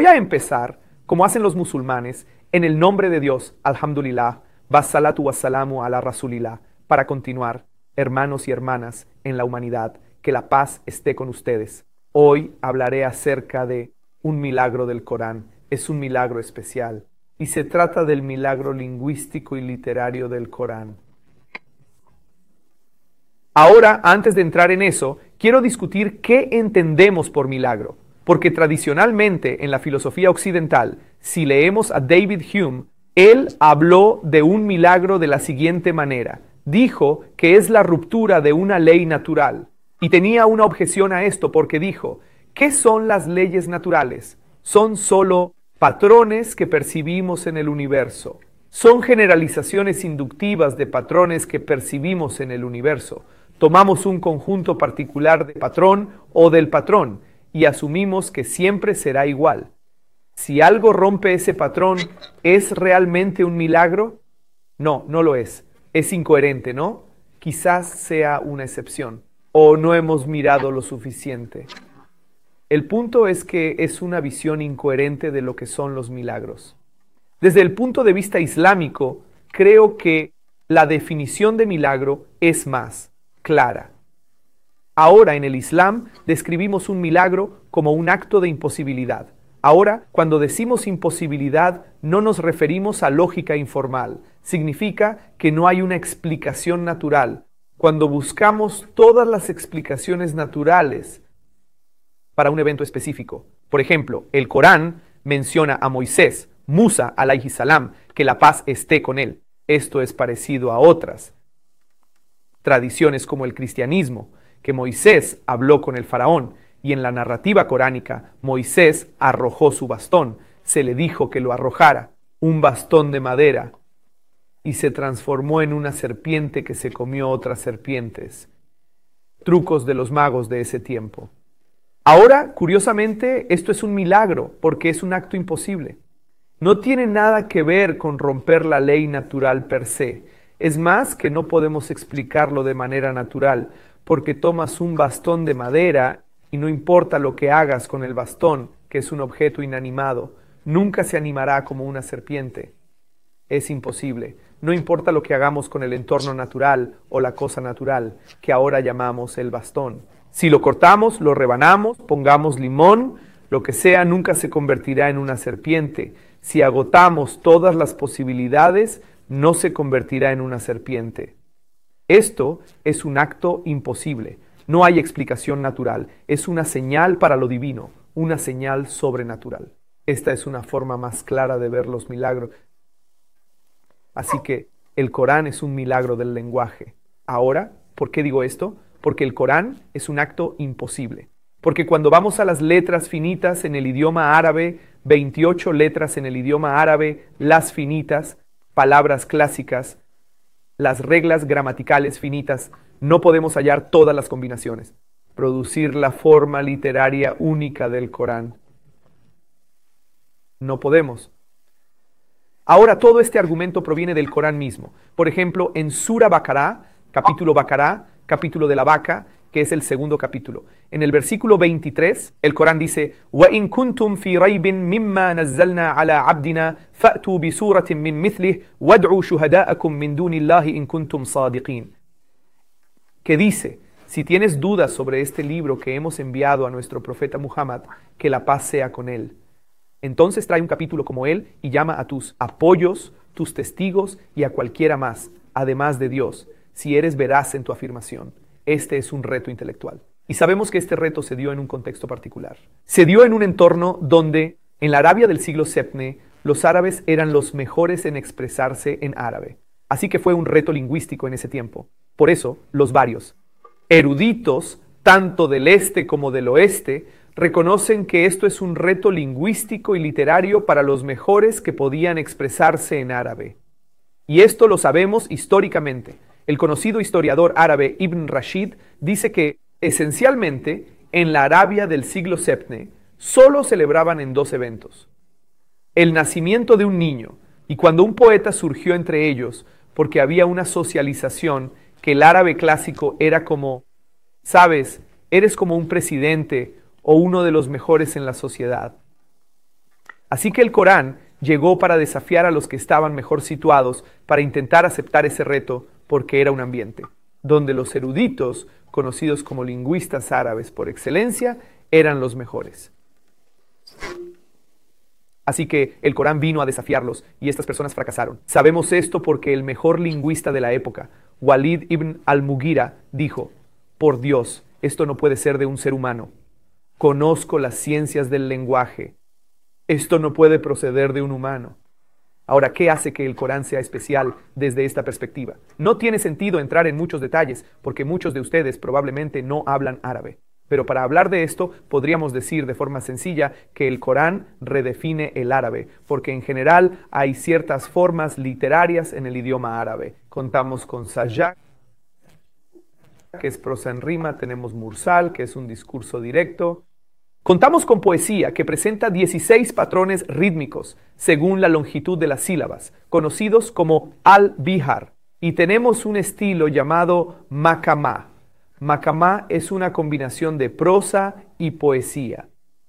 Voy a empezar, como hacen los musulmanes, en el nombre de Dios, alhamdulillah, wassalatu wassalamu ala rasulillah, para continuar, hermanos y hermanas en la humanidad, que la paz esté con ustedes. Hoy hablaré acerca de un milagro del Corán. Es un milagro especial y se trata del milagro lingüístico y literario del Corán. Ahora, antes de entrar en eso, quiero discutir qué entendemos por milagro, porque tradicionalmente en la filosofía occidental, si leemos a David Hume, él habló de un milagro de la siguiente manera. Dijo que es la ruptura de una ley natural. Y tenía una objeción a esto porque dijo, ¿qué son las leyes naturales? Son solo patrones que percibimos en el universo. Son generalizaciones inductivas de patrones que percibimos en el universo. Tomamos un conjunto particular de patrón o del patrón y asumimos que siempre será igual. Si algo rompe ese patrón, ¿es realmente un milagro? No, no lo es. Es incoherente, ¿no? Quizás sea una excepción. O no hemos mirado lo suficiente. El punto es que es una visión incoherente de lo que son los milagros. Desde el punto de vista islámico, creo que la definición de milagro es más clara. Ahora en el Islam describimos un milagro como un acto de imposibilidad. Ahora, cuando decimos imposibilidad, no nos referimos a lógica informal. Significa que no hay una explicación natural. Cuando buscamos todas las explicaciones naturales para un evento específico. Por ejemplo, el Corán menciona a Moisés, Musa alayhi salam, que la paz esté con él. Esto es parecido a otras tradiciones como el cristianismo, que Moisés habló con el faraón y en la narrativa coránica Moisés arrojó su bastón. Se le dijo que lo arrojara, un bastón de madera, y se transformó en una serpiente que se comió otras serpientes. Trucos de los magos de ese tiempo. Ahora, curiosamente, esto es un milagro porque es un acto imposible. No tiene nada que ver con romper la ley natural per se. Es más que no podemos explicarlo de manera natural, porque tomas un bastón de madera y no importa lo que hagas con el bastón, que es un objeto inanimado, nunca se animará como una serpiente. Es imposible. No importa lo que hagamos con el entorno natural o la cosa natural, que ahora llamamos el bastón. Si lo cortamos, lo rebanamos, pongamos limón, lo que sea, nunca se convertirá en una serpiente. Si agotamos todas las posibilidades, no se convertirá en una serpiente. Esto es un acto imposible. No hay explicación natural. Es una señal para lo divino, una señal sobrenatural. Esta es una forma más clara de ver los milagros. Así que el Corán es un milagro del lenguaje. Ahora, ¿por qué digo esto? Porque el Corán es un acto imposible. Porque cuando vamos a las letras finitas en el idioma árabe, 28 letras en el idioma árabe, las finitas, palabras clásicas, las reglas gramaticales finitas, no podemos hallar todas las combinaciones. Producir la forma literaria única del Corán. No podemos. Ahora todo este argumento proviene del Corán mismo. Por ejemplo, en Sura Baqará, capítulo de la vaca, que es el segundo capítulo. En el versículo 23, el Corán dice: وَإِن كُنْتُمْ فِي رَيْبٍ مِمَّا نَزَّلْنَا عَلَى عَبْدِنَا فَأْتُوا بِسُورَةٍ مِّن مِثْلِهِ وَادْعُوا شُهَدَاءَكُم مِّن دُونِ اللَّهِ إِن كُنْتُمْ صَادِقِينَ. Que dice: si tienes dudas sobre este libro que hemos enviado a nuestro profeta Muhammad, que la paz sea con él, entonces trae un capítulo como él y llama a tus apoyos, tus testigos y a cualquiera más, además de Dios, si eres veraz en tu afirmación. Este es un reto intelectual. Y sabemos que este reto se dio en un contexto particular. Se dio en un entorno donde, en la Arabia del siglo VII, los árabes eran los mejores en expresarse en árabe. Así que fue un reto lingüístico en ese tiempo. Por eso, los varios eruditos, tanto del este como del oeste, reconocen que esto es un reto lingüístico y literario para los mejores que podían expresarse en árabe. Y esto lo sabemos históricamente. El conocido historiador árabe Ibn Rashid dice que, esencialmente, en la Arabia del siglo VII, solo celebraban en dos eventos. El nacimiento de un niño, y cuando un poeta surgió entre ellos, porque había una socialización que el árabe clásico era como, sabes, eres como un presidente o uno de los mejores en la sociedad. Así que el Corán llegó para desafiar a los que estaban mejor situados para intentar aceptar ese reto porque era un ambiente donde los eruditos, conocidos como lingüistas árabes por excelencia, eran los mejores. Así que el Corán vino a desafiarlos y estas personas fracasaron. Sabemos esto porque el mejor lingüista de la época, Walid ibn al-Mughira, dijo: por Dios, esto no puede ser de un ser humano. Conozco las ciencias del lenguaje. Esto no puede proceder de un humano. Ahora, ¿qué hace que el Corán sea especial desde esta perspectiva? No tiene sentido entrar en muchos detalles porque muchos de ustedes probablemente no hablan árabe. Pero para hablar de esto, podríamos decir de forma sencilla que el Corán redefine el árabe, porque en general hay ciertas formas literarias en el idioma árabe. Contamos con sajak, que es prosa en rima, tenemos mursal, que es un discurso directo. Contamos con poesía, que presenta 16 patrones rítmicos, según la longitud de las sílabas, conocidos como al-bihar. Y tenemos un estilo llamado makamá. Makamá es una combinación de prosa y poesía.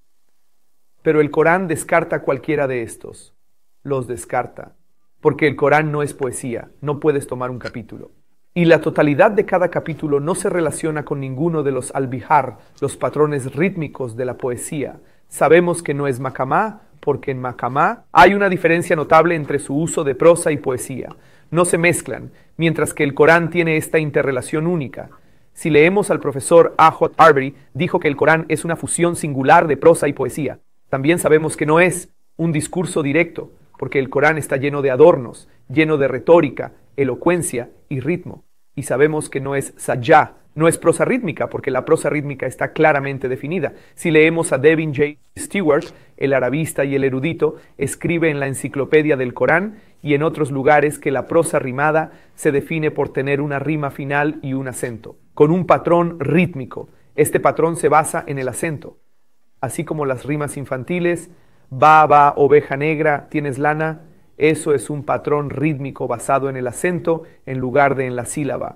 Pero el Corán descarta cualquiera de estos. Los descarta. Porque el Corán no es poesía, no puedes tomar un capítulo. Y la totalidad de cada capítulo no se relaciona con ninguno de los al-bihar, los patrones rítmicos de la poesía. Sabemos que no es makamá, porque en makamá hay una diferencia notable entre su uso de prosa y poesía. No se mezclan, mientras que el Corán tiene esta interrelación única. Si leemos al profesor Ahmad Arbery, dijo que el Corán es una fusión singular de prosa y poesía. También sabemos que no es un discurso directo, porque el Corán está lleno de adornos, lleno de retórica, elocuencia y ritmo. Y sabemos que no es sajá, no es prosa rítmica, porque la prosa rítmica está claramente definida. Si leemos a Devin J. Stewart, el arabista y el erudito, escribe en la enciclopedia del Corán y en otros lugares que la prosa rimada se define por tener una rima final y un acento, con un patrón rítmico. Este patrón se basa en el acento, así como las rimas infantiles, va, oveja negra, tienes lana. Eso es un patrón rítmico basado en el acento en lugar de en la sílaba.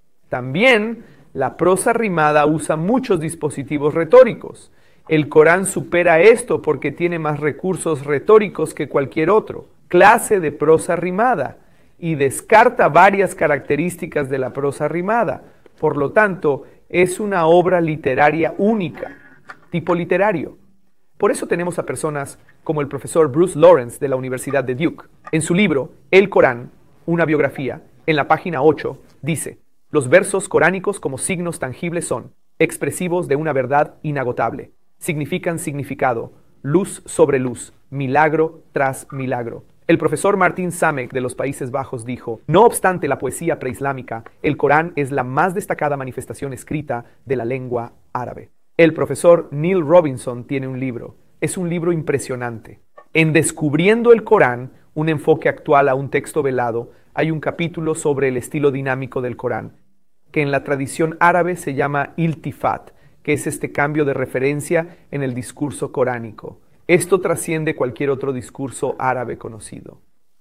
También la prosa rimada usa muchos dispositivos retóricos. El Corán supera esto porque tiene más recursos retóricos que cualquier otro clase de prosa rimada y descarta varias características de la prosa rimada. Por lo tanto, es una obra literaria única, tipo literario. Por eso tenemos a personas como el profesor Bruce Lawrence de la Universidad de Duke. En su libro, El Corán, una biografía, en la página 8, dice: los versos coránicos como signos tangibles son expresivos de una verdad inagotable. Significan significado, luz sobre luz, milagro tras milagro. El profesor Martin Samek de los Países Bajos dijo: no obstante la poesía preislámica, el Corán es la más destacada manifestación escrita de la lengua árabe. El profesor Neil Robinson tiene un libro. Es un libro impresionante. En Descubriendo el Corán, un enfoque actual a un texto velado, hay un capítulo sobre el estilo dinámico del Corán, que en la tradición árabe se llama iltifat, que es este cambio de referencia en el discurso coránico. Esto trasciende cualquier otro discurso árabe conocido.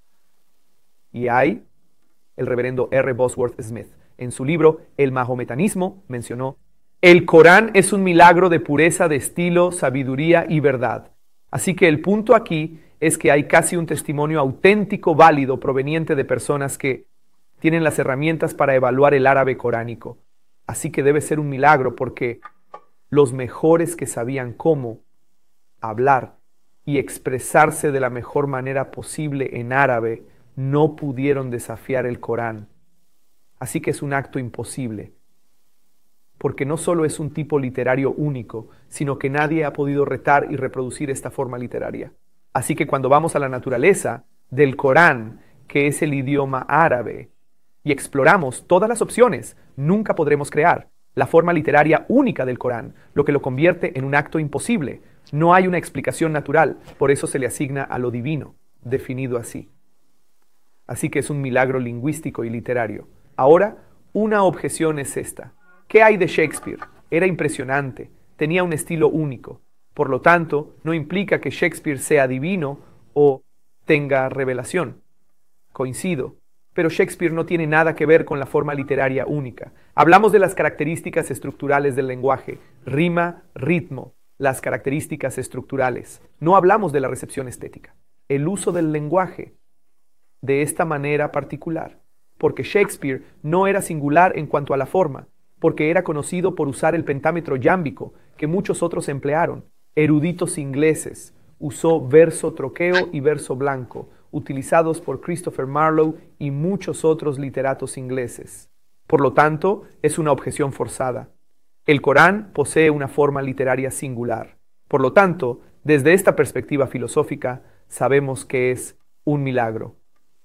Y hay el reverendo R. Bosworth Smith. En su libro El Mahometanismo mencionó: el Corán es un milagro de pureza de estilo, sabiduría y verdad. Así que el punto aquí es que hay casi un testimonio auténtico, válido, proveniente de personas que tienen las herramientas para evaluar el árabe coránico. Así que debe ser un milagro porque los mejores que sabían cómo hablar y expresarse de la mejor manera posible en árabe no pudieron desafiar el Corán. Así que es un acto imposible. Porque no solo es un tipo literario único, sino que nadie ha podido retar y reproducir esta forma literaria. Así que cuando vamos a la naturaleza del Corán, que es el idioma árabe, y exploramos todas las opciones, nunca podremos crear la forma literaria única del Corán, lo que lo convierte en un acto imposible. No hay una explicación natural, por eso se le asigna a lo divino, definido así. Así que es un milagro lingüístico y literario. Ahora, una objeción es esta. ¿Qué hay de Shakespeare? Era impresionante, tenía un estilo único. Por lo tanto, no implica que Shakespeare sea divino o tenga revelación. Coincido, pero Shakespeare no tiene nada que ver con la forma literaria única. Hablamos de las características estructurales del lenguaje: rima, ritmo, las características estructurales. No hablamos de la recepción estética. El uso del lenguaje de esta manera particular, porque Shakespeare no era singular en cuanto a la forma, porque era conocido por usar el pentámetro yámbico que muchos otros emplearon. Eruditos ingleses usó verso troqueo y verso blanco, utilizados por Christopher Marlowe y muchos otros literatos ingleses. Por lo tanto, es una objeción forzada. El Corán posee una forma literaria singular. Por lo tanto, desde esta perspectiva filosófica, sabemos que es un milagro.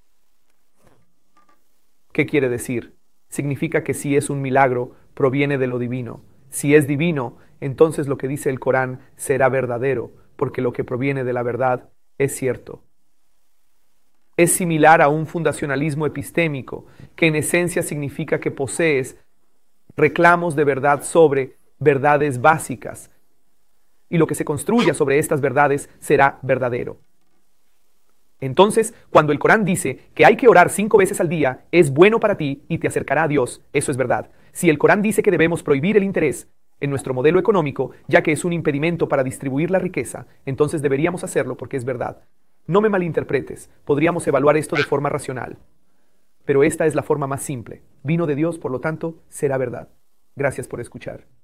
¿Qué quiere decir? Significa que si es un milagro, proviene de lo divino. Si es divino, entonces lo que dice el Corán será verdadero, porque lo que proviene de la verdad es cierto. Es similar a un fundacionalismo epistémico, que en esencia significa que posees reclamos de verdad sobre verdades básicas, y lo que se construya sobre estas verdades será verdadero. Entonces, cuando el Corán dice que hay que orar 5 veces al día, es bueno para ti y te acercará a Dios, eso es verdad. Si el Corán dice que debemos prohibir el interés en nuestro modelo económico, ya que es un impedimento para distribuir la riqueza, entonces deberíamos hacerlo porque es verdad. No me malinterpretes, podríamos evaluar esto de forma racional. Pero esta es la forma más simple. Vino de Dios, por lo tanto, será verdad. Gracias por escuchar.